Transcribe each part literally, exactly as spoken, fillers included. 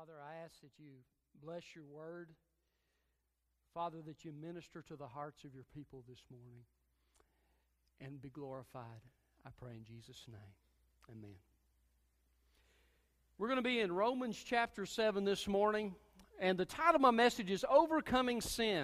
Father, I ask that you bless your word. Father, that you minister to the hearts of your people this morning and be glorified. I pray in Jesus' name. Amen. We're going to be in Romans chapter seven this morning, and the title of my message is Overcoming Sin.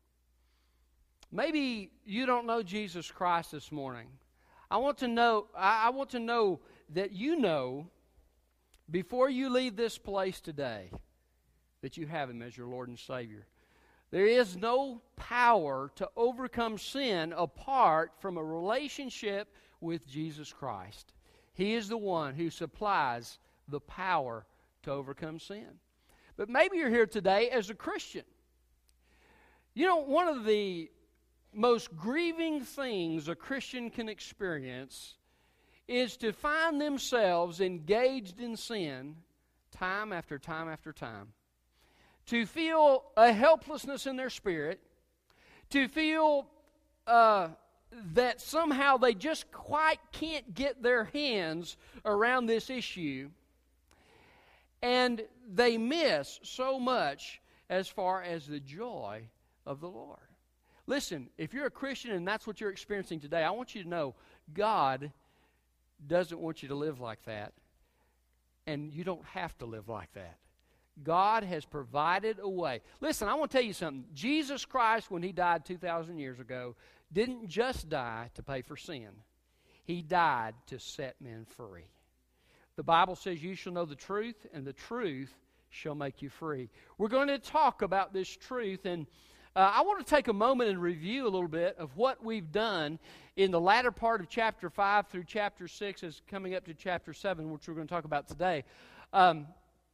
Maybe you don't know Jesus Christ this morning. I want to know, I want to know that you know before you leave this place today that you have Him as your Lord and Savior. There is no power to overcome sin apart from a relationship with Jesus Christ. He is the one who supplies the power to overcome sin. But maybe you're here today as a Christian. You know, one of the most grieving things a Christian can experience is to find themselves engaged in sin time after time after time. To feel a helplessness in their spirit, to feel uh, that somehow they just quite can't get their hands around this issue, and they miss so much as far as the joy of the Lord. Listen, if you're a Christian and that's what you're experiencing today, I want you to know God doesn't want you to live like that, and you don't have to live like that. God has provided a way. Listen, I want to tell you something. Jesus Christ, when He died two thousand years ago, didn't just die to pay for sin. He died to set men free. The Bible says you shall know the truth, and the truth shall make you free. We're going to talk about this truth, and uh, I want to take a moment and review a little bit of what we've done in the latter part of chapter five through chapter six, as coming up to chapter seven, which we're going to talk about today. Um,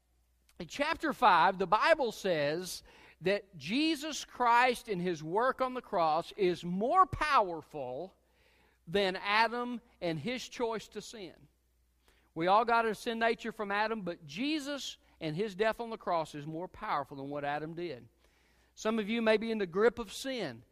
in chapter five, the Bible says that Jesus Christ and His work on the cross is more powerful than Adam and his choice to sin. We all got a sin nature from Adam, but Jesus and His death on the cross is more powerful than what Adam did. Some of you may be in the grip of sin.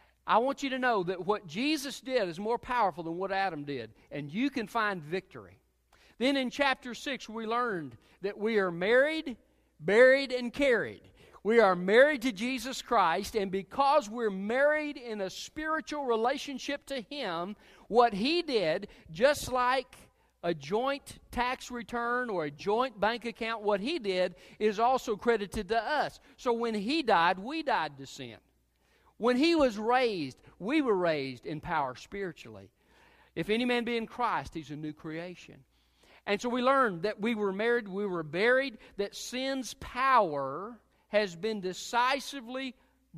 I want you to know that what Jesus did is more powerful than what Adam did, and you can find victory. Then in chapter six, we learned that we are married, buried, and carried. We are married to Jesus Christ, and because we're married in a spiritual relationship to Him, what He did, just like a joint tax return or a joint bank account, what He did is also credited to us. So when He died, we died to sin. When He was raised, we were raised in power spiritually. If any man be in Christ, he's a new creation. And so we learned that we were married, we were buried, that sin's power has been decisively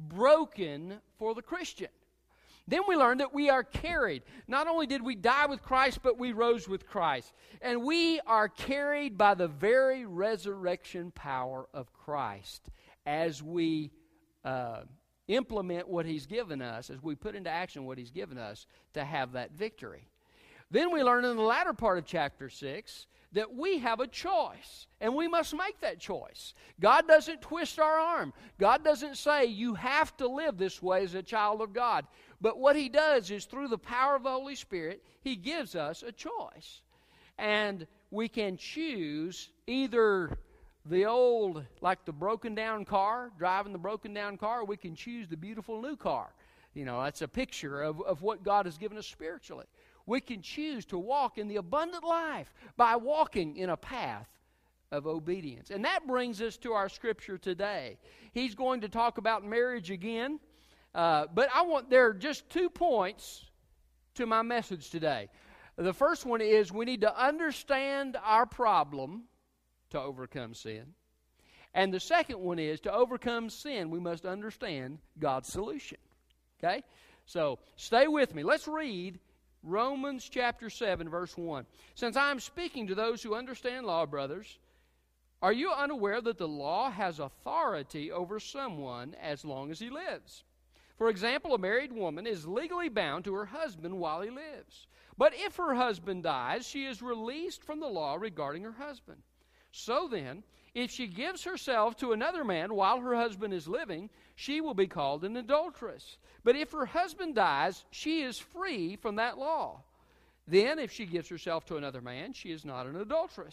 broken for the Christian. Then we learned that we are carried. Not only did we die with Christ, but we rose with Christ. And we are carried by the very resurrection power of Christ as we uh, implement what He's given us, as we put into action what He's given us to have that victory. Then we learn in the latter part of chapter six that we have a choice, and we must make that choice. God doesn't twist our arm. God doesn't say you have to live this way as a child of God. But what He does is through the power of the Holy Spirit, He gives us a choice. And we can choose either the old, like the broken down car, driving the broken down car, or we can choose the beautiful new car. You know, that's a picture of, of what God has given us spiritually. We can choose to walk in the abundant life by walking in a path of obedience. And that brings us to our scripture today. He's going to talk about marriage again. Uh, but I want, there are just two points to my message today. The first one is we need to understand our problem to overcome sin. And the second one is to overcome sin, we must understand God's solution. Okay? So stay with me. Let's read Romans chapter seven, verse one. Since I am speaking to those who understand law, brothers, are you unaware that the law has authority over someone as long as he lives? For example, a married woman is legally bound to her husband while he lives. But if her husband dies, she is released from the law regarding her husband. So then, if she gives herself to another man while her husband is living, she will be called an adulteress. But if her husband dies, she is free from that law. Then, if she gives herself to another man, she is not an adulteress.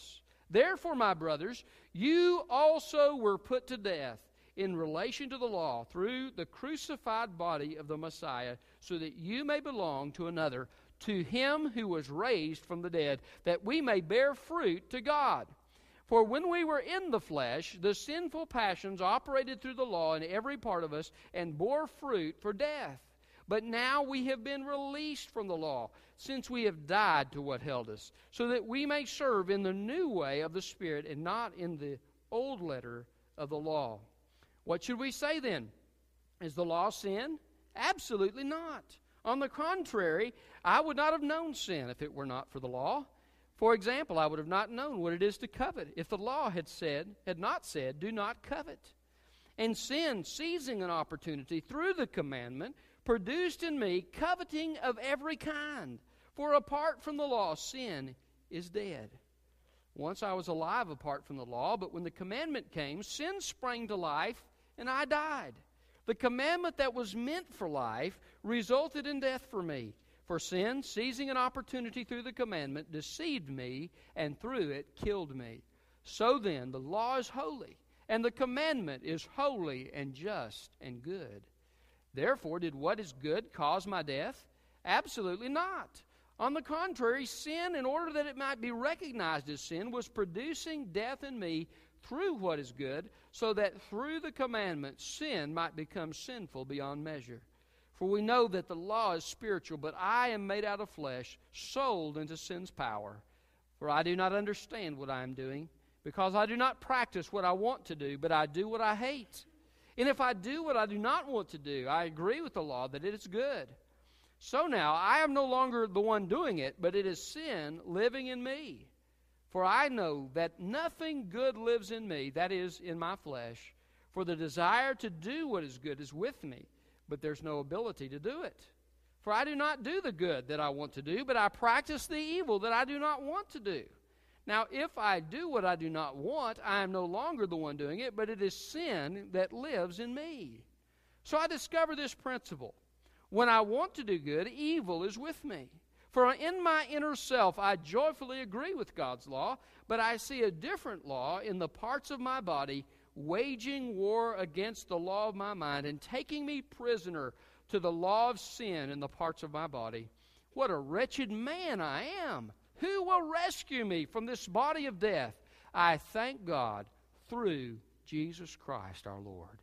Therefore, my brothers, you also were put to death in relation to the law through the crucified body of the Messiah, so that you may belong to another, to him who was raised from the dead, that we may bear fruit to God. For when we were in the flesh, the sinful passions operated through the law in every part of us and bore fruit for death. But now we have been released from the law, since we have died to what held us, so that we may serve in the new way of the Spirit and not in the old letter of the law. What should we say then? Is the law sin? Absolutely not. On the contrary, I would not have known sin if it were not for the law. For example, I would have not known what it is to covet if the law had said, had not said, do not covet. And sin, seizing an opportunity through the commandment, produced in me coveting of every kind. For apart from the law, sin is dead. Once I was alive apart from the law, but when the commandment came, sin sprang to life, and I died. The commandment that was meant for life resulted in death for me. For sin, seizing an opportunity through the commandment, deceived me, and through it killed me. So then, the law is holy, and the commandment is holy and just and good. Therefore, did what is good cause my death? Absolutely not. On the contrary, sin, in order that it might be recognized as sin, was producing death in me through what is good, so that through the commandment sin might become sinful beyond measure. For we know that the law is spiritual, but I am made out of flesh, sold into sin's power. For I do not understand what I am doing, because I do not practice what I want to do, but I do what I hate. And if I do what I do not want to do, I agree with the law that it is good. So now I am no longer the one doing it, but it is sin living in me. For I know that nothing good lives in me, that is, in my flesh. For the desire to do what is good is with me, but there's no ability to do it. For I do not do the good that I want to do, but I practice the evil that I do not want to do. Now, if I do what I do not want, I am no longer the one doing it, but it is sin that lives in me. So I discover this principle. When I want to do good, evil is with me. For in my inner self I joyfully agree with God's law, but I see a different law in the parts of my body, waging war against the law of my mind and taking me prisoner to the law of sin in the parts of my body. What a wretched man I am! Who will rescue me from this body of death? I thank God through Jesus Christ our Lord.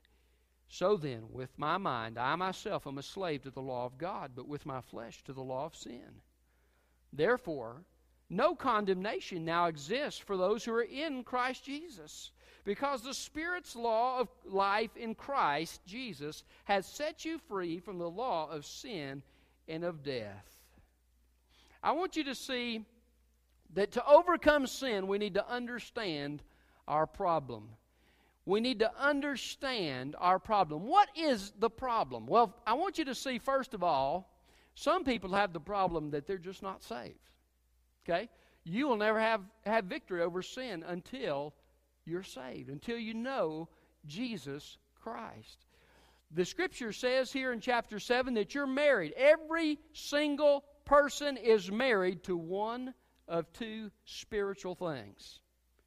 So then, with my mind, I myself am a slave to the law of God, but with my flesh to the law of sin. Therefore, no condemnation now exists for those who are in Christ Jesus, because the Spirit's law of life in Christ Jesus has set you free from the law of sin and of death. I want you to see that to overcome sin, we need to understand our problem. We need to understand our problem. What is the problem? Well, I want you to see, first of all, some people have the problem that they're just not saved. Okay? You will never have, have victory over sin until you're saved, until you know Jesus Christ. The Scripture says here in chapter seven that you're married. Every single person is married to one of two spiritual things.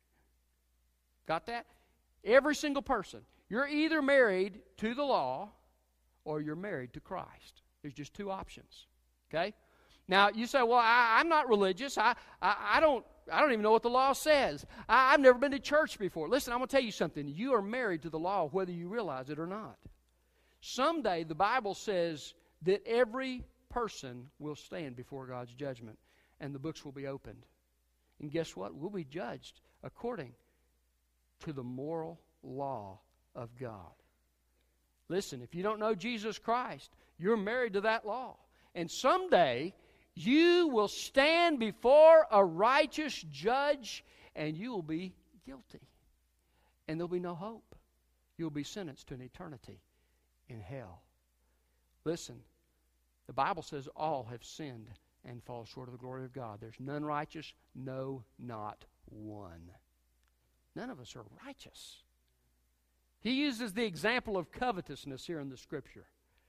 Got that? Every single person. You're either married to the law or you're married to Christ. There's just two options. Okay? Now, you say, well, I, I'm not religious. I, I, I don't I don't even know what the law says. I, I've never been to church before. Listen, I'm going to tell you something. You are married to the law whether you realize it or not. Someday, the Bible says that every person will stand before God's judgment, and the books will be opened. And guess what? We'll be judged according to the moral law of God. Listen, if you don't know Jesus Christ, you're married to that law. And someday, you will stand before a righteous judge, and you will be guilty. And there'll be no hope. You'll be sentenced to an eternity in hell. Listen, the Bible says all have sinned and fall short of the glory of God. There's none righteous, no, not one. None of us are righteous. He uses the example of covetousness here in the Scripture.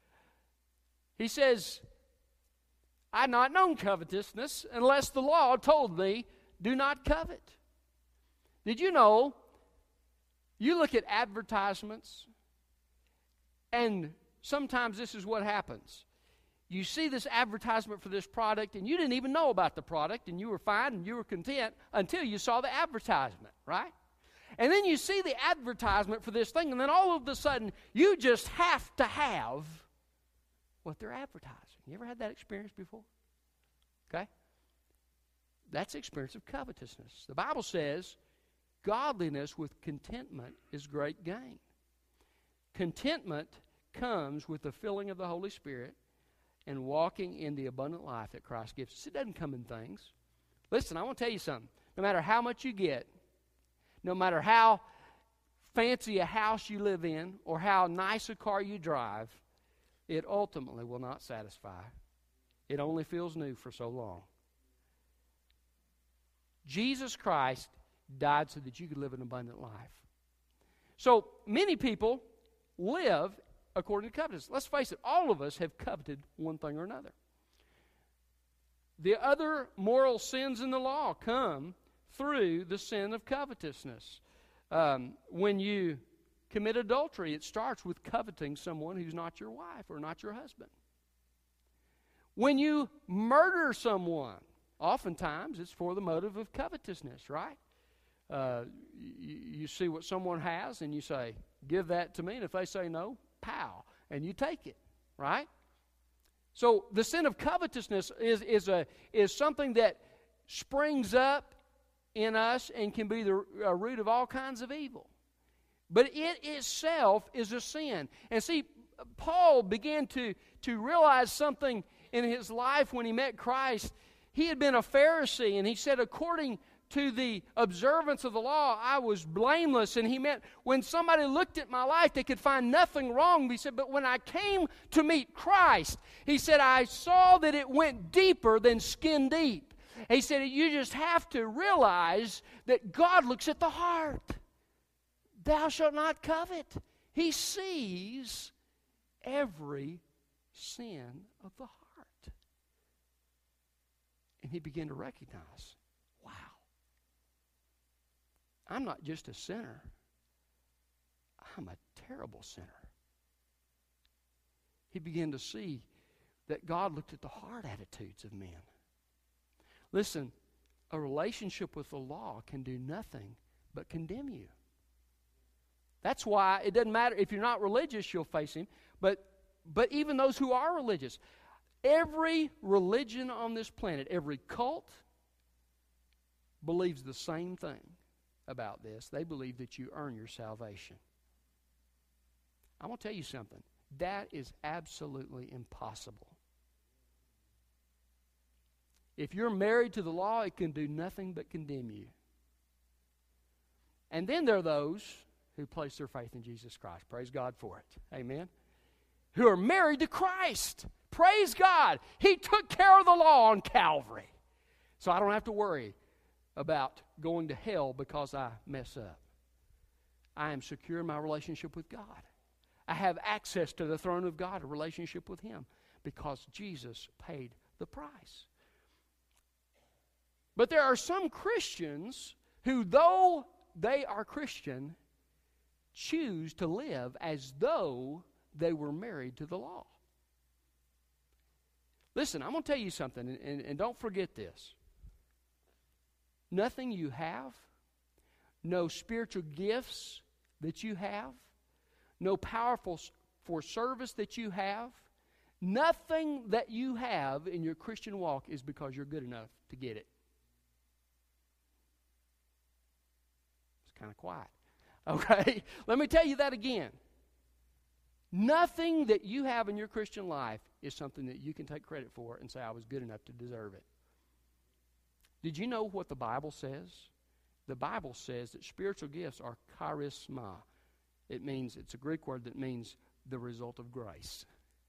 He says, I had not known covetousness unless the law told me, do not covet. Did you know you look at advertisements, and sometimes this is what happens. You see this advertisement for this product, and you didn't even know about the product, and you were fine and you were content until you saw the advertisement, right? And then you see the advertisement for this thing, and then all of a sudden, you just have to have what they're advertising. You ever had that experience before? Okay? That's the experience of covetousness. The Bible says, godliness with contentment is great gain. Contentment comes with the filling of the Holy Spirit and walking in the abundant life that Christ gives us. It doesn't come in things. Listen, I want to tell you something. No matter how much you get, no matter how fancy a house you live in or how nice a car you drive, it ultimately will not satisfy. It only feels new for so long. Jesus Christ died so that you could live an abundant life. So many people live according to covetousness. Let's face it, all of us have coveted one thing or another. The other moral sins in the law come through the sin of covetousness. Um, when you commit adultery, it starts with coveting someone who's not your wife or not your husband. When you murder someone, oftentimes it's for the motive of covetousness, right? Uh, you, you see what someone has and you say, give that to me, and if they say no, pow, and you take it, right? So the sin of covetousness is, is, a, is something that springs up in us and can be the uh, root of all kinds of evil. But it itself is a sin. And see, Paul began to, to realize something in his life when he met Christ. He had been a Pharisee, and he said, according to the observance of the law, I was blameless. And he meant when somebody looked at my life, they could find nothing wrong. He said, but when I came to meet Christ, he said, I saw that it went deeper than skin deep. He said, you just have to realize that God looks at the heart. Thou shalt not covet. He sees every sin of the heart. And he began to recognize, wow, I'm not just a sinner. I'm a terrible sinner. He began to see that God looked at the heart attitudes of men. Listen, a relationship with the law can do nothing but condemn you. That's why it doesn't matter. If you're not religious, you'll face him. But, but even those who are religious, every religion on this planet, every cult, believes the same thing about this. They believe that you earn your salvation. I'm going to tell you something. That is absolutely impossible. If you're married to the law, it can do nothing but condemn you. And then there are those who place their faith in Jesus Christ. Praise God for it. Amen. Who are married to Christ. Praise God. He took care of the law on Calvary. So I don't have to worry about going to hell because I mess up. I am secure in my relationship with God. I have access to the throne of God, a relationship with Him, because Jesus paid the price. But there are some Christians who, though they are Christian, choose to live as though they were married to the law. Listen, I'm going to tell you something, and, and, and don't forget this. Nothing you have, no spiritual gifts that you have, no powerful for service that you have, nothing that you have in your Christian walk is because you're good enough to get it. It's kind of quiet. Okay? Let me tell you that again. Nothing that you have in your Christian life is something that you can take credit for and say, I was good enough to deserve it. Did you know what the Bible says? The Bible says that spiritual gifts are charisma. It means, it's a Greek word that means the result of grace.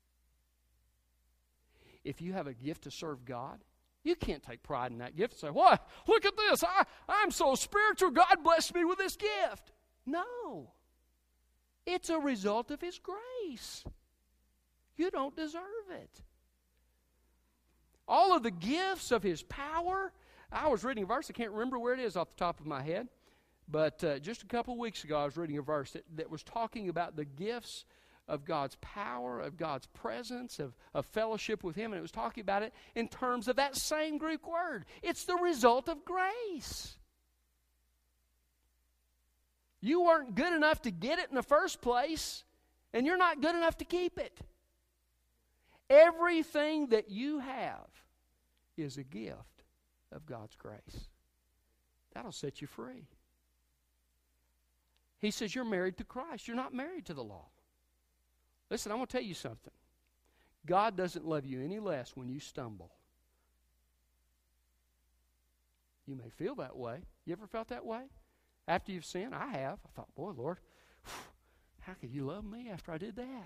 If you have a gift to serve God, you can't take pride in that gift and say, what? Look at this. I, I'm so spiritual. God blessed me with this gift. No. It's a result of His grace. You don't deserve it. All of the gifts of His power. I was reading a verse. I can't remember where it is off the top of my head. But uh, just a couple of weeks ago, I was reading a verse that, that was talking about the gifts of God's power, of God's presence, of, of fellowship with Him. And it was talking about it in terms of that same Greek word. It's the result of grace. You weren't good enough to get it in the first place, and you're not good enough to keep it. Everything that you have is a gift of God's grace. That'll set you free. He says you're married to Christ. You're not married to the law. Listen, I'm going to tell you something. God doesn't love you any less when you stumble. You may feel that way. You ever felt that way? After you've sinned? I have. I thought, boy, Lord, how could you love me after I did that?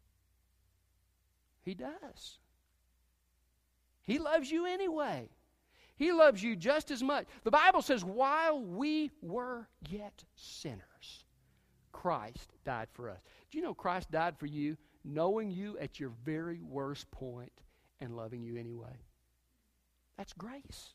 He does. He loves you anyway. He loves you just as much. The Bible says, while we were yet sinners, Christ died for us. Do you know Christ died for you, knowing you at your very worst point and loving you anyway? That's grace.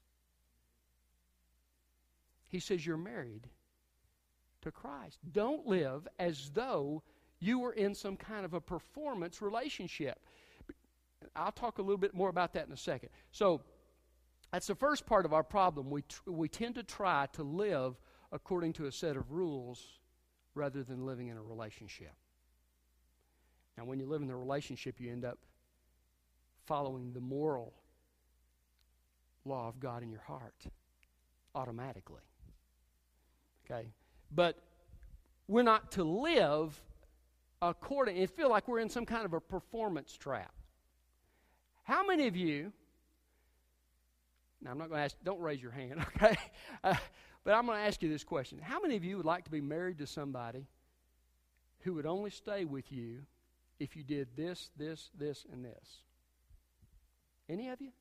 He says you're married to Christ. Don't live as though you were in some kind of a performance relationship. I'll talk a little bit more about that in a second. So, that's the first part of our problem. We, tr- we tend to try to live according to a set of rules rather than living in a relationship. Now, when you live in a relationship, you end up following the moral law of God in your heart automatically. Okay? But we're not to live according, it feels like we're in some kind of a performance trap. How many of you, now I'm not going to ask, don't raise your hand, okay? Uh, but I'm going to ask you this question. How many of you would like to be married to somebody who would only stay with you if you did this, this, this, and this? Any of you?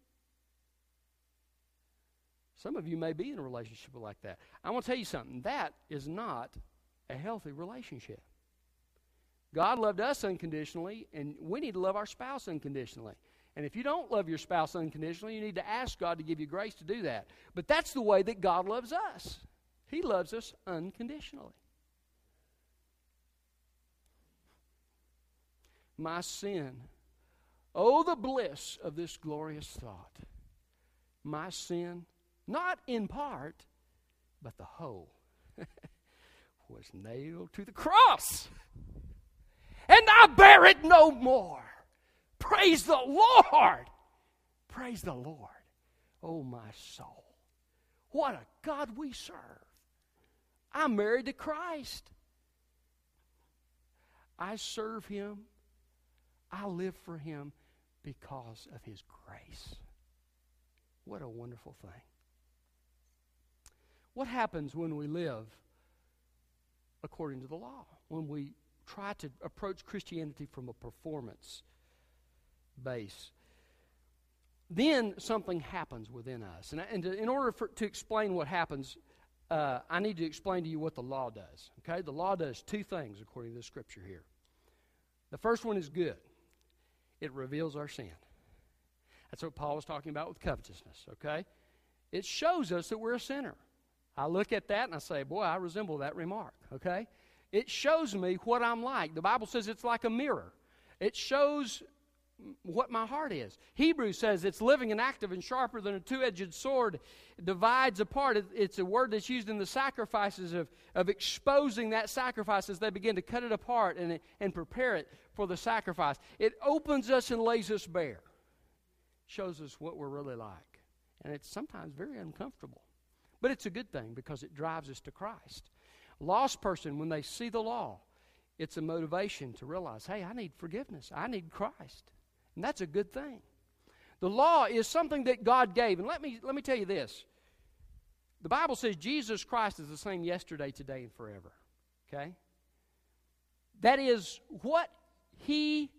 Some of you may be in a relationship like that. I want to tell you something. That is not a healthy relationship. God loved us unconditionally, and we need to love our spouse unconditionally. And if you don't love your spouse unconditionally, you need to ask God to give you grace to do that. But that's the way that God loves us. He loves us unconditionally. My sin. Oh, the bliss of this glorious thought. My sin, not in part, but the whole, was nailed to the cross. And I bear it no more. Praise the Lord. Praise the Lord. Oh, my soul. What a God we serve. I'm married to Christ. I serve Him. I live for Him because of His grace. What a wonderful thing. What happens when we live according to the law? When we try to approach Christianity from a performance base? Then something happens within us. And, and to, in order for, to explain what happens, uh, I need to explain to you what the law does. Okay? The law does two things according to the Scripture here. The first one is good. It reveals our sin. That's what Paul was talking about with covetousness, okay? It shows us that we're a sinner. I look at that and I say, boy, I resemble that remark, okay? It shows me what I'm like. The Bible says it's like a mirror. It shows what my heart is. Hebrews says it's living and active and sharper than a two-edged sword. It divides apart. It, it's a word that's used in the sacrifices of, of exposing that sacrifice as they begin to cut it apart and, and prepare it for the sacrifice. It opens us and lays us bare. Shows us what we're really like. And it's sometimes very uncomfortable. But it's a good thing because it drives us to Christ. A lost person, when they see the law, it's a motivation to realize, hey, I need forgiveness. I need Christ. And that's a good thing. The law is something that God gave. And let me, let me tell you this. The Bible says Jesus Christ is the same yesterday, today, and forever. Okay? That is what He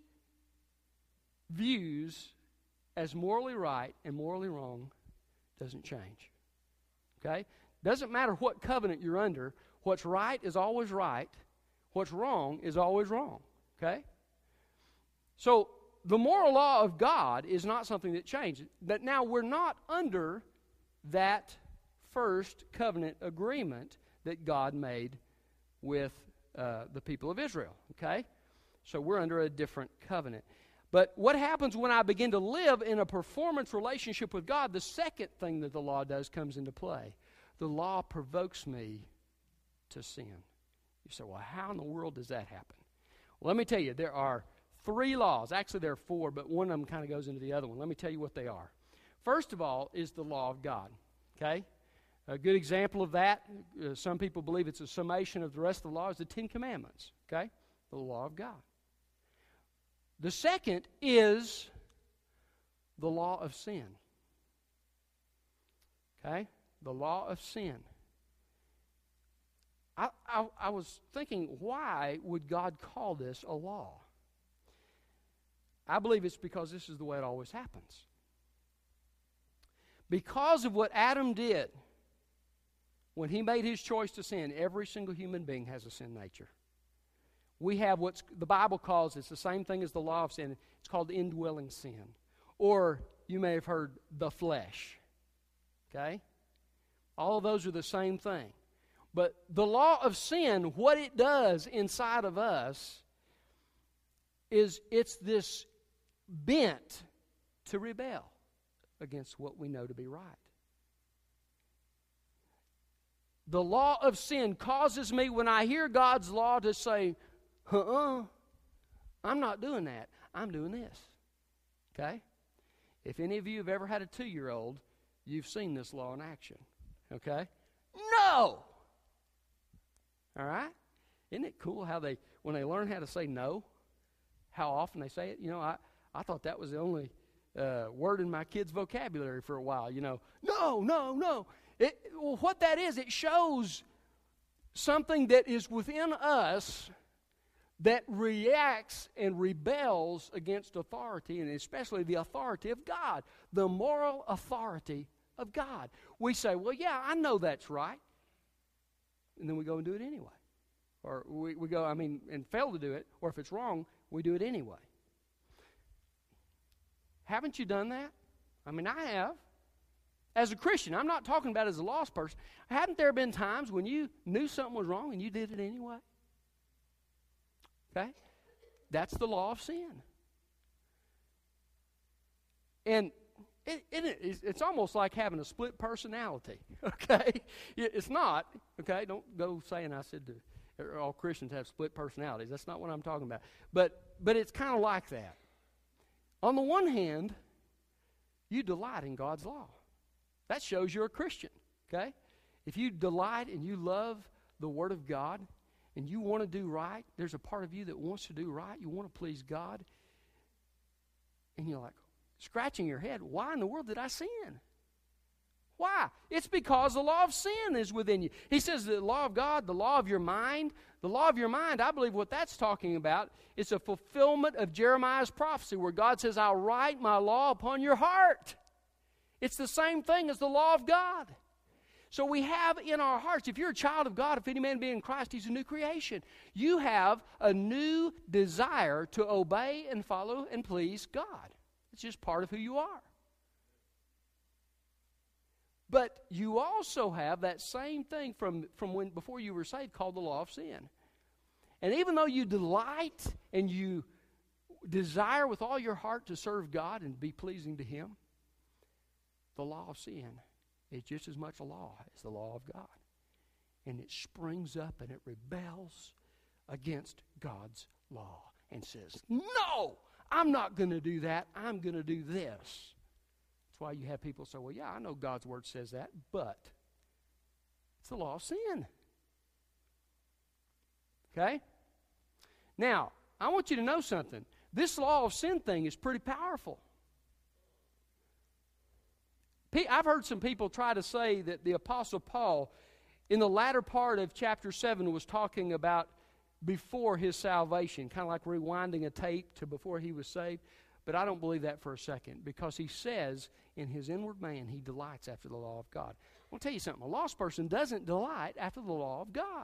views as morally right and morally wrong doesn't change. Okay? Doesn't matter what covenant you're under. What's right is always right. What's wrong is always wrong. Okay? So, the moral law of God is not something that changes. But now we're not under that first covenant agreement that God made with uh, the people of Israel, okay? So we're under a different covenant. But what happens when I begin to live in a performance relationship with God, the second thing that the law does comes into play. The law provokes me to sin. You say, well, how in the world does that happen? Well, let me tell you, there are three laws. Actually, there are four, but one of them kind of goes into the other one. Let me tell you what they are. First of all is the law of God, okay? A good example of that, uh, some people believe it's a summation of the rest of the law, is the Ten Commandments, okay? The law of God. The second is the law of sin, okay? The law of sin. I, I, I was thinking, why would God call this a law? I believe it's because this is the way it always happens. Because of what Adam did when he made his choice to sin, every single human being has a sin nature. We have what the Bible calls, it's the same thing as the law of sin. It's called indwelling sin. Or you may have heard the flesh. Okay? All of those are the same thing. But the law of sin, what it does inside of us is it's this bent to rebel against what we know to be right. The law of sin causes me, when I hear God's law, to say, uh-uh, I'm not doing that. I'm doing this. Okay? If any of you have ever had a two-year-old, you've seen this law in action. Okay? No! All right? Isn't it cool how they, when they learn how to say no, how often they say it? You know, I, I thought that was the only uh, word in my kids' vocabulary for a while. You know, no, no, no. It, well, what that is, it shows something that is within us that reacts and rebels against authority, and especially the authority of God, the moral authority of God. We say, well, yeah, I know that's right. And then we go and do it anyway. Or we, we go, I mean, and fail to do it, or if it's wrong, we do it anyway. Haven't you done that? I mean, I have. As a Christian, I'm not talking about as a lost person. Haven't there been times when you knew something was wrong and you did it anyway? Okay? That's the law of sin. And it, it, it's almost like having a split personality. Okay? It's not. Okay? Don't go saying I said to, all Christians have split personalities. That's not what I'm talking about. But, but it's kind of like that. On the one hand, you delight in God's law. That shows you're a Christian, okay? If you delight and you love the Word of God and you want to do right, there's a part of you that wants to do right. You want to please God. And you're like, scratching your head, why in the world did I sin? Why? It's because the law of sin is within you. He says the law of God, the law of your mind. The law of your mind, I believe what that's talking about, it's a fulfillment of Jeremiah's prophecy where God says, I'll write my law upon your heart. It's the same thing as the law of God. So we have in our hearts, if you're a child of God, if any man be in Christ, he's a new creation. You have a new desire to obey and follow and please God. It's just part of who you are. But you also have that same thing from, from when before you were saved called the law of sin. And even though you delight and you desire with all your heart to serve God and be pleasing to Him, the law of sin is just as much a law as the law of God. And it springs up and it rebels against God's law and says, no, I'm not going to do that. I'm going to do this. That's why you have people say, well, yeah, I know God's Word says that, but it's the law of sin. Okay? Now, I want you to know something. This law of sin thing is pretty powerful. I've heard some people try to say that the Apostle Paul, in the latter part of chapter seven, was talking about before his salvation, kind of like rewinding a tape to before he was saved. But I don't believe that for a second, because he says in his inward man he delights after the law of God. I'll tell you something. A lost person doesn't delight after the law of God.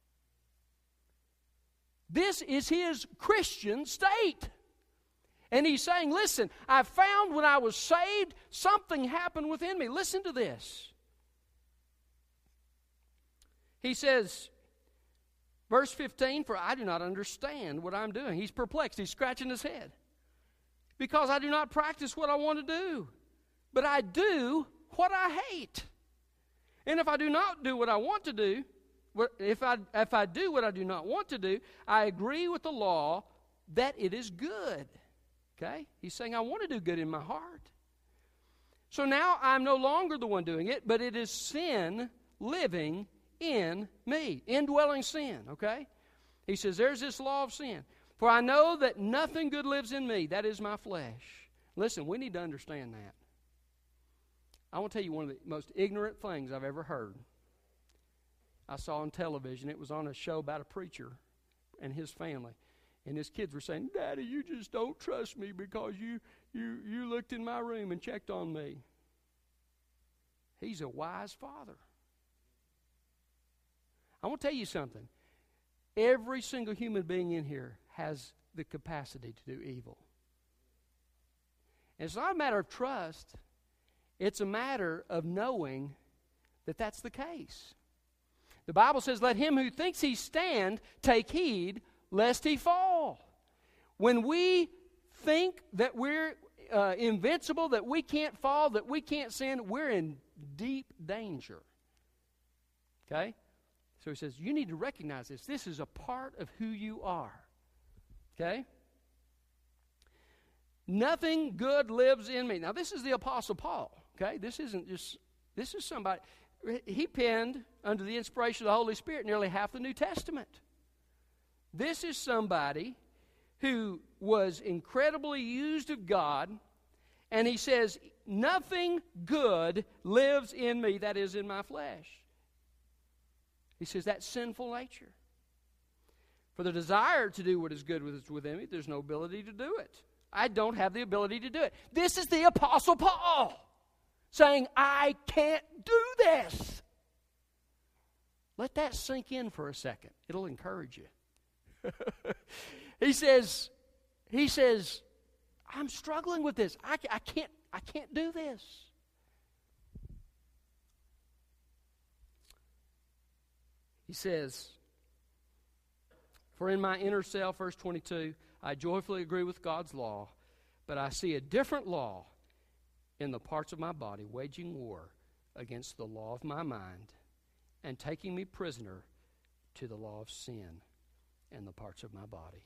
This is his Christian state. And he's saying, listen, I found when I was saved, something happened within me. Listen to this. He says, verse fifteen, for I do not understand what I'm doing. He's perplexed. He's scratching his head. Because I do not practice what I want to do, but I do what I hate. And if I do not do what I want to do, if I, if I do what I do not want to do, I agree with the law that it is good. Okay? He's saying, I want to do good in my heart. So now I'm no longer the one doing it, but it is sin living in me, indwelling sin, okay? He says, there's this law of sin. For I know that nothing good lives in me, that is my flesh. Listen, we need to understand that. I want to tell you one of the most ignorant things I've ever heard. I saw on television, it was on a show about a preacher and his family. And his kids were saying, Daddy, you just don't trust me because you, you, you looked in my room and checked on me. He's a wise father. I want to tell you something. Every single human being in here has the capacity to do evil. And it's not a matter of trust. It's a matter of knowing that that's the case. The Bible says, let him who thinks he stand take heed lest he fall. When we think that we're uh, invincible, that we can't fall, that we can't sin, we're in deep danger. Okay? So he says, you need to recognize this. This is a part of who you are. Okay? Nothing good lives in me. Now, this is the Apostle Paul. Okay? This isn't just, this is somebody, he penned under the inspiration of the Holy Spirit nearly half the New Testament. This is somebody who was incredibly used of God, and he says, nothing good lives in me, that is in my flesh. He says, that sinful nature. For the desire to do what is good within me, there's no ability to do it. I don't have the ability to do it. This is the Apostle Paul saying, I can't do this. Let that sink in for a second. It'll encourage you. he says, he says, I'm struggling with this. I, I can't, I can't do this. He says, for in my inner self, verse twenty-two, I joyfully agree with God's law, but I see a different law in the parts of my body, waging war against the law of my mind and taking me prisoner to the law of sin in the parts of my body.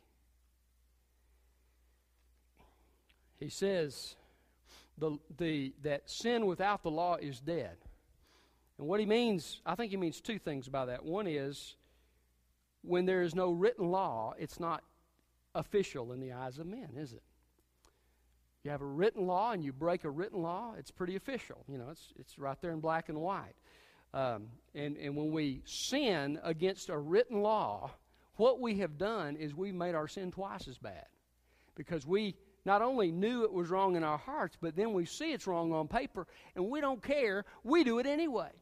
He says the, the, that sin without the law is dead. And what he means, I think he means two things by that. One is, when there is no written law, it's not official in the eyes of men, is it? You have a written law and you break a written law, it's pretty official. You know, it's it's right there in black and white. Um, and, and when we sin against a written law, what we have done is we've made our sin twice as bad. Because we not only knew it was wrong in our hearts, but then we see it's wrong on paper, and we don't care. We do it anyway.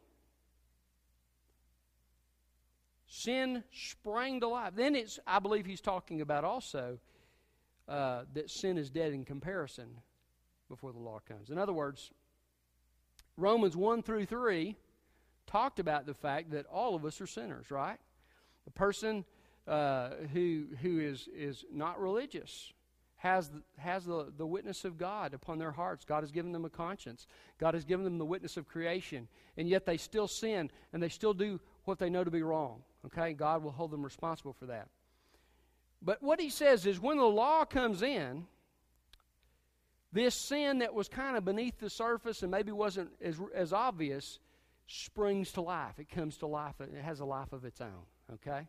Sin sprang to life. Then it's, I believe he's talking about also uh, that sin is dead in comparison before the law comes. In other words, Romans one through three talked about the fact that all of us are sinners, right? The person uh, who who is is not religious has the, has the, the witness of God upon their hearts. God has given them a conscience. God has given them the witness of creation, and yet they still sin and they still do what they know to be wrong. Okay, God will hold them responsible for that. But what he says is, when the law comes in, this sin that was kind of beneath the surface and maybe wasn't as, as obvious springs to life. It comes to life. It has a life of its own. Okay?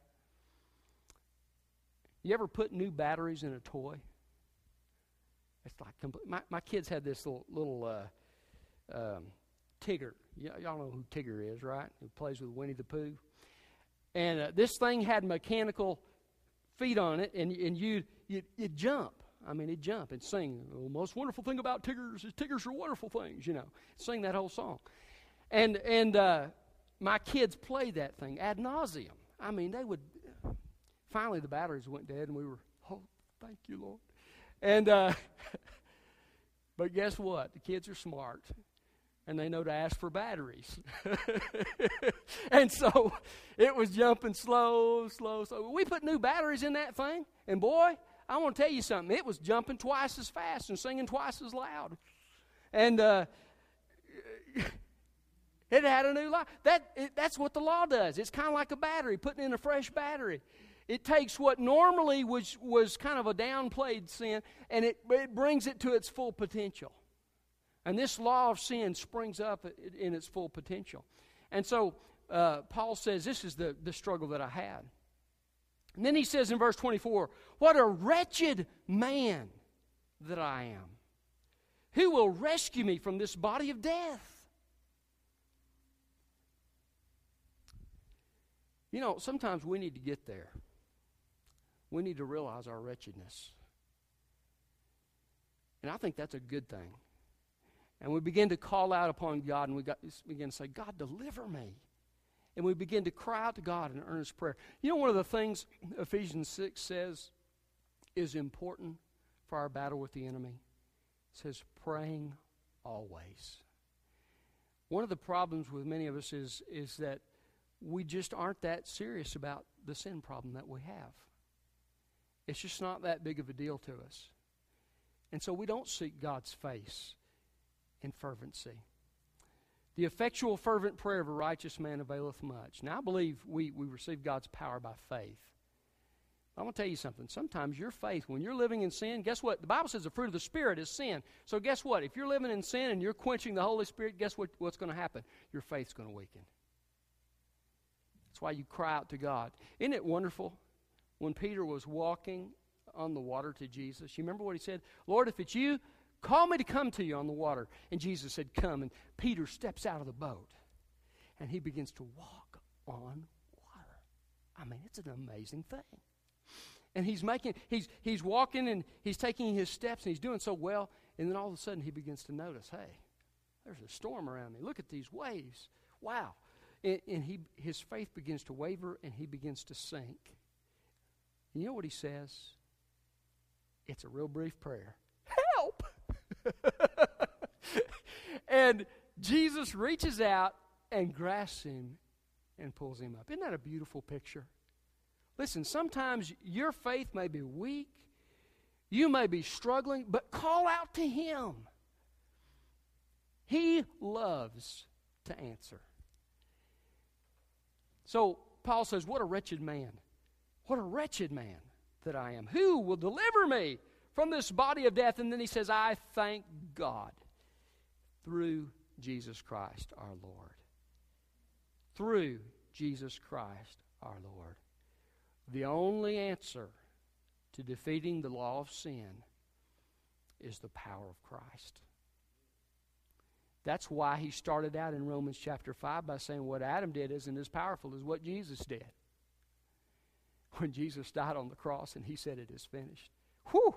You ever put new batteries in a toy? It's like complete, my my kids had this little little uh, um, Tigger. Y- y'all know who Tigger is, right? Who plays with Winnie the Pooh. And uh, this thing had mechanical feet on it, and and you you you jump. I mean, it'd jump and sing. The most wonderful thing about Tiggers is Tiggers are wonderful things. You know, sing that whole song. And and uh, my kids played that thing ad nauseum. I mean, they would. Finally, the batteries went dead, and we were, oh, thank you, Lord. And uh, but guess what? The kids are smart. and they know to ask for batteries. And so it was jumping slow, slow, slow. We put new batteries in that thing, and boy, I want to tell you something. It was jumping twice as fast and singing twice as loud. And uh, it had a new life. That, it, that's what the law does. It's kind of like a battery, putting in a fresh battery. It takes what normally was, was kind of a downplayed sin, and it, it brings it to its full potential. And this law of sin springs up in its full potential. And so uh, Paul says, this is the, the struggle that I had. And then he says in verse twenty-four, what a wretched man that I am. Who will rescue me from this body of death? You know, sometimes we need to get there. We need to realize our wretchedness. And I think that's a good thing. And we begin to call out upon God, and we got, begin to say, God, deliver me. And we begin to cry out to God in earnest prayer. You know, one of the things Ephesians six says is important for our battle with the enemy? It says, praying always. One of the problems with many of us is, is that we just aren't that serious about the sin problem that we have. It's just not that big of a deal to us. And so we don't seek God's face in fervency. The effectual fervent prayer of a righteous man availeth much. Now I believe we, we receive God's power by faith. I'm going to tell you something. Sometimes your faith, when you're living in sin, guess what? The Bible says the fruit of the Spirit is sin. So guess what? If you're living in sin and you're quenching the Holy Spirit, guess what, what's going to happen? Your faith's going to weaken. That's why you cry out to God. Isn't it wonderful? When Peter was walking on the water to Jesus, you remember what he said? Lord, if it's you, call me to come to you on the water. And Jesus said, come. And Peter steps out of the boat, and he begins to walk on water. I mean, it's an amazing thing. And he's making, he's he's walking, and he's taking his steps, and he's doing so well. And then all of a sudden, he begins to notice, hey, there's a storm around me. Look at these waves. Wow. And, and he his faith begins to waver, and he begins to sink. And you know what he says? It's a real brief prayer. Help! And Jesus reaches out and grasps him and pulls him up. Isn't that a beautiful picture? Listen, sometimes your faith may be weak. You may be struggling, but call out to him. He loves to answer. So Paul says, what a wretched man. What a wretched man that I am. Who will deliver me from this body of death? And then he says, I thank God through Jesus Christ our Lord. Through Jesus Christ our Lord. The only answer to defeating the law of sin is the power of Christ. That's why he started out in Romans chapter five by saying what Adam did isn't as powerful as what Jesus did. When Jesus died on the cross and he said it is finished. Whew!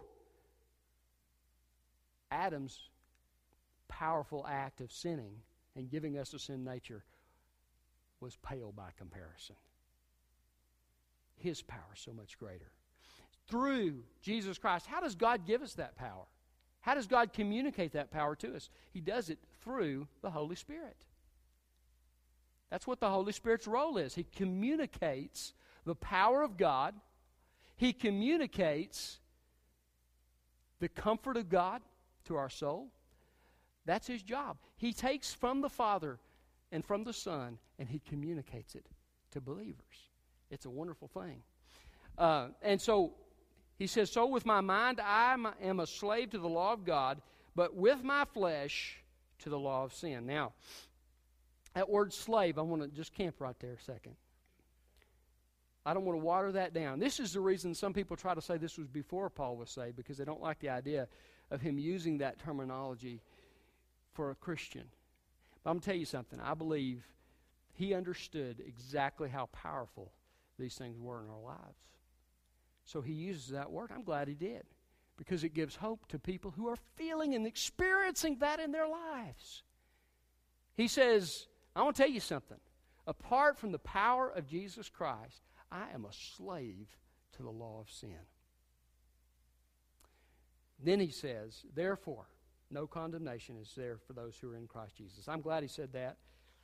Adam's powerful act of sinning and giving us a sin nature was pale by comparison. His power is so much greater. Through Jesus Christ. How does God give us that power? How does God communicate that power to us? He does it through the Holy Spirit. That's what the Holy Spirit's role is. He communicates the power of God. He communicates the comfort of God to our soul. That's his job. He takes from the Father and from the Son, and he communicates it to believers. It's a wonderful thing. Uh, and so he says, so with my mind I am a slave to the law of God, but with my flesh to the law of sin. Now, that word slave, I want to just camp right there a second. I don't want to water that down. This is the reason some people try to say this was before Paul was saved, because they don't like the idea of him using that terminology for a Christian. But I'm going to tell you something. I believe he understood exactly how powerful these things were in our lives. So he uses that word. I'm glad he did, because it gives hope to people who are feeling and experiencing that in their lives. He says, I want to tell you something. Apart from the power of Jesus Christ, I am a slave to the law of sin. Then he says, therefore, no condemnation is there for those who are in Christ Jesus. I'm glad he said that.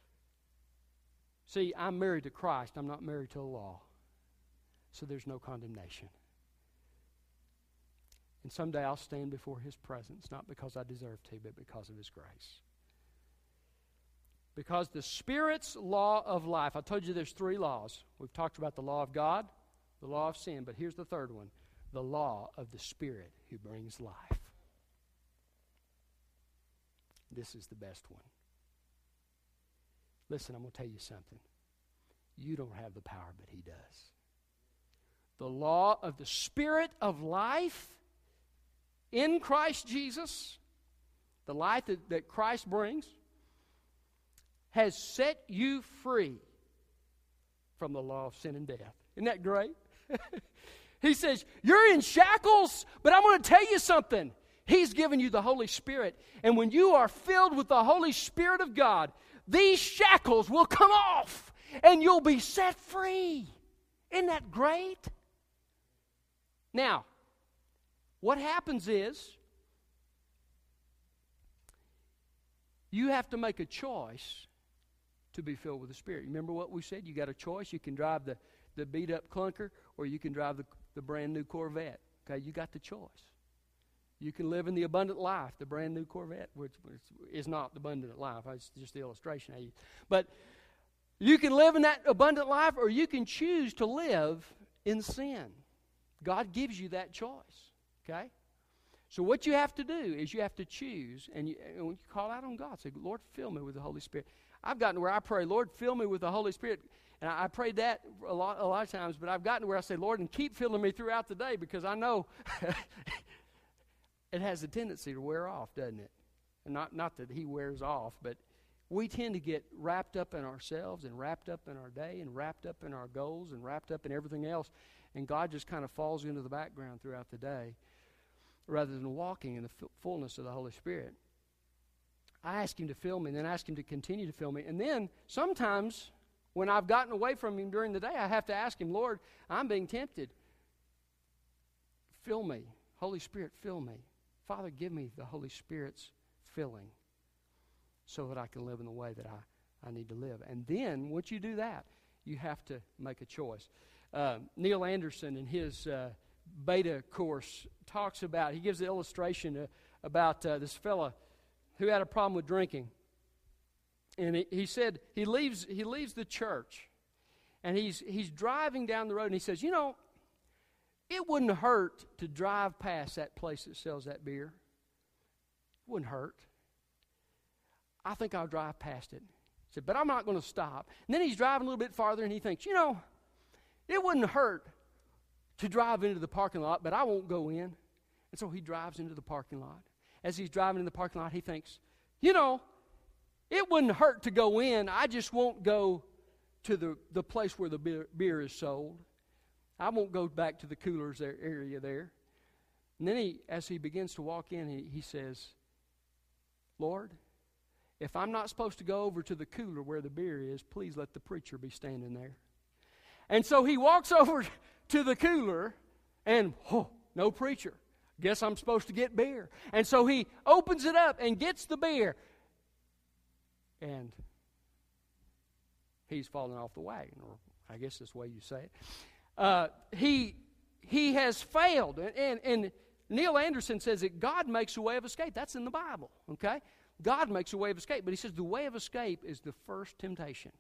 See, I'm married to Christ. I'm not married to the law. So there's no condemnation. And someday I'll stand before his presence, not because I deserve to, but because of his grace. Because the Spirit's law of life, I told you there's three laws. We've talked about the law of God, the law of sin, but here's the third one, the law of the Spirit who brings life. This is the best one. Listen, I'm going to tell you something. You don't have the power, but he does. The law of the Spirit of life in Christ Jesus, the life that, that Christ brings, has set you free from the law of sin and death. Isn't that great? He says, you're in shackles, but I'm going to tell you something. He's given you the Holy Spirit. And when you are filled with the Holy Spirit of God, these shackles will come off and you'll be set free. Isn't that great? Now, what happens is you have to make a choice to be filled with the Spirit. Remember what we said? You got a choice. You can drive the, the beat-up clunker or you can drive the, the brand-new Corvette. Okay, you got the choice. You can live in the abundant life, the brand-new Corvette, which is not the abundant life. It's just the illustration I use. But you can live in that abundant life or you can choose to live in sin. God gives you that choice. Okay? So what you have to do is you have to choose, and you, and you call out on God. Say, Lord, fill me with the Holy Spirit. I've gotten to where I pray, Lord, fill me with the Holy Spirit. And I, I prayed that a lot, a lot of times, but I've gotten to where I say, Lord, and keep filling me throughout the day because I know it has a tendency to wear off, doesn't it? And not, not that he wears off, but we tend to get wrapped up in ourselves and wrapped up in our day and wrapped up in our goals and wrapped up in everything else. And God just kind of falls into the background throughout the day rather than walking in the f- fullness of the Holy Spirit. I ask him to fill me and then ask him to continue to fill me. And then sometimes when I've gotten away from him during the day, I have to ask him, Lord, I'm being tempted. Fill me. Holy Spirit, fill me. Father, give me the Holy Spirit's filling so that I can live in the way that I, I need to live. And then once you do that, you have to make a choice. Uh, Neil Anderson in his uh, beta course talks about, he gives the illustration uh, about uh, this fella who had a problem with drinking. And he, he said he leaves he leaves the church and he's he's driving down the road and he says, you know, it wouldn't hurt to drive past that place that sells that beer. It wouldn't hurt. I think I'll drive past it. He said, but I'm not going to stop. And then he's driving a little bit farther and he thinks, you know, it wouldn't hurt to drive into the parking lot, but I won't go in. And so he drives into the parking lot. As he's driving in the parking lot, he thinks, you know, it wouldn't hurt to go in. I just won't go to the, the place where the beer, beer is sold. I won't go back to the coolers there, area there. And then he, as he begins to walk in, he, he says, Lord, if I'm not supposed to go over to the cooler where the beer is, please let the preacher be standing there. And so he walks over to the cooler and, oh, no preacher. Guess I'm supposed to get beer. And so he opens it up and gets the beer. And he's fallen off the wagon, or I guess that's the way you say it. Uh, he he has failed. And, and, and Neil Anderson says that God makes a way of escape. That's in the Bible, okay? God makes a way of escape. But he says the way of escape is the first temptation.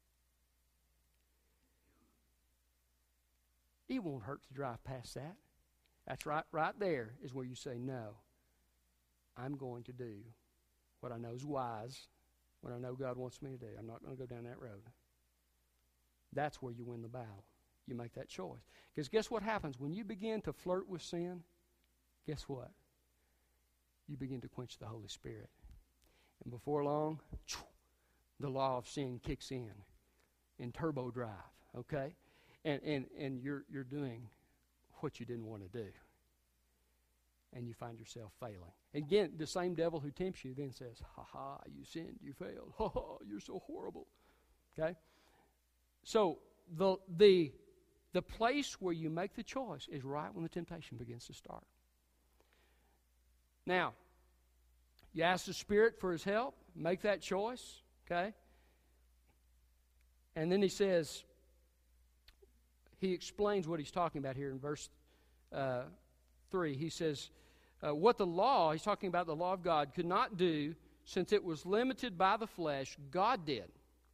It won't hurt to drive past that. That's right, right there is where you say, no, I'm going to do what I know is wise, what I know God wants me to do. I'm not going to go down that road. That's where you win the battle. You make that choice. Because guess what happens? When you begin to flirt with sin, guess what? You begin to quench the Holy Spirit. And before long, the law of sin kicks in in turbo drive, okay? And and and you're you're doing what you didn't want to do. And you find yourself failing. Again, the same devil who tempts you then says, ha ha, you sinned, you failed. Ha ha, you're so horrible. Okay? So the the the place where you make the choice is right when the temptation begins to start. Now, You ask the Spirit for His help. Make that choice, okay? And then he says, he explains what he's talking about here in verse uh, three. He says, uh, what the law, he's talking about the law of God, could not do, since it was limited by the flesh, God did.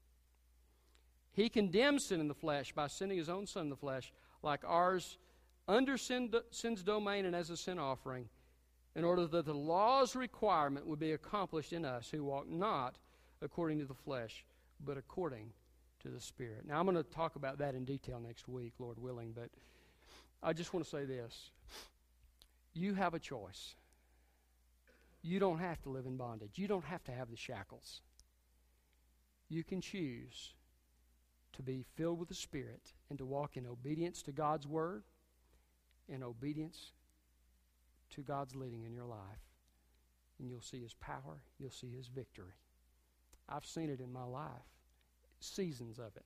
He condemned sin in the flesh by sending His own Son in the flesh, like ours, under sin, sin's domain and as a sin offering, in order that the law's requirement would be accomplished in us who walk not according to the flesh, but according to the Spirit. Now, I'm going to talk about that in detail next week, Lord willing, but I just want to say this. You have a choice. You don't have to live in bondage. You don't have to have the shackles. You can choose to be filled with the Spirit and to walk in obedience to God's Word and obedience to God's leading in your life. And you'll see His power. You'll see His victory. I've seen it in my life. Seasons of it.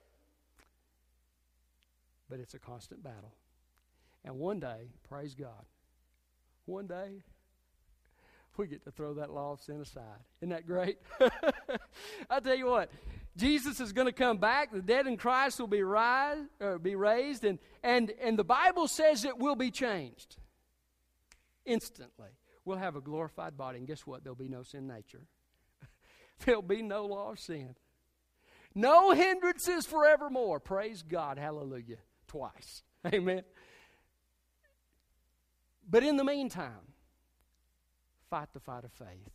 But it's a constant battle. And one day, praise God, one day, we get to throw that law of sin aside. Isn't that great? I'll tell you what, Jesus is going to come back. The dead in Christ will be, rise, or be raised. And, and, and the Bible says it will be changed. Instantly. We'll have a glorified body. And guess what? There'll be no sin nature. There'll be no law of sin. No hindrances forevermore. Praise God. Hallelujah. Twice. Amen. But in the meantime, fight the fight of faith.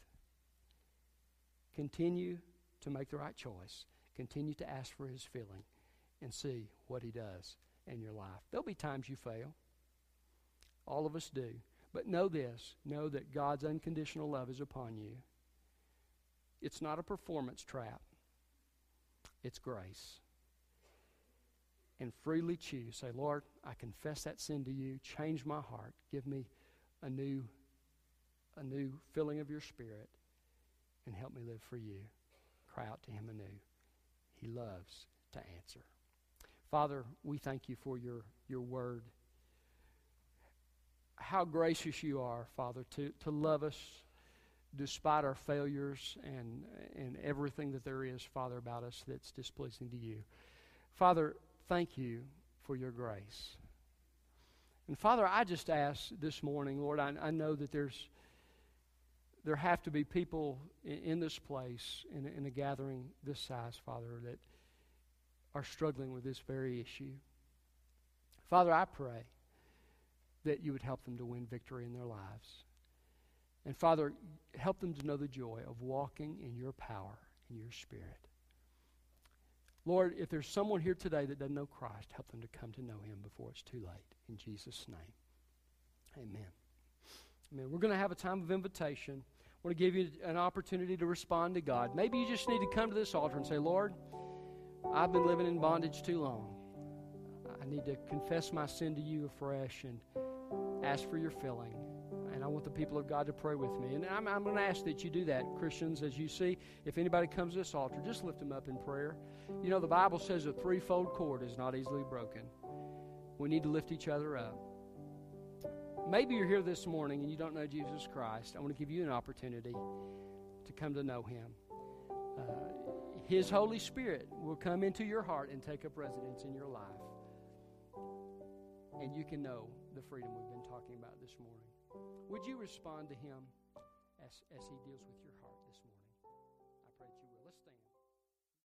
Continue to make the right choice. Continue to ask for His filling and see what He does in your life. There'll be times you fail. All of us do. But know this. Know that God's unconditional love is upon you. It's not a performance trap. It's grace. And freely choose. Say, Lord, I confess that sin to You. Change my heart. Give me a new, a new filling of Your Spirit. And help me live for You. Cry out to Him anew. He loves to answer. Father, we thank You for Your, your word. How gracious You are, Father, to, to love us despite our failures and, and everything that there is, Father, about us that's displeasing to You. Father, thank You for Your grace. And Father, I just ask this morning, Lord, I, I know that there's there have to be people in, in this place, in, in a gathering this size, Father, that are struggling with this very issue. Father, I pray that You would help them to win victory in their lives. And Father, help them to know the joy of walking in Your power and Your Spirit. Lord, if there's someone here today that doesn't know Christ, help them to come to know Him before it's too late. In Jesus' name, amen. Amen. We're going to have a time of invitation. I want to give you an opportunity to respond to God. Maybe you just need to come to this altar and say, Lord, I've been living in bondage too long. I need to confess my sin to You afresh and ask for Your filling. And I want the people of God to pray with me. And I'm, I'm going to ask that you do that, Christians, as you see. If anybody comes to this altar, just lift them up in prayer. You know, the Bible says a threefold cord is not easily broken. We need to lift each other up. Maybe you're here this morning and you don't know Jesus Christ. I want to give you an opportunity to come to know Him. Uh, His Holy Spirit will come into your heart and take up residence in your life. And you can know the freedom we've been talking about this morning. Would you respond to Him as, as He deals with your heart?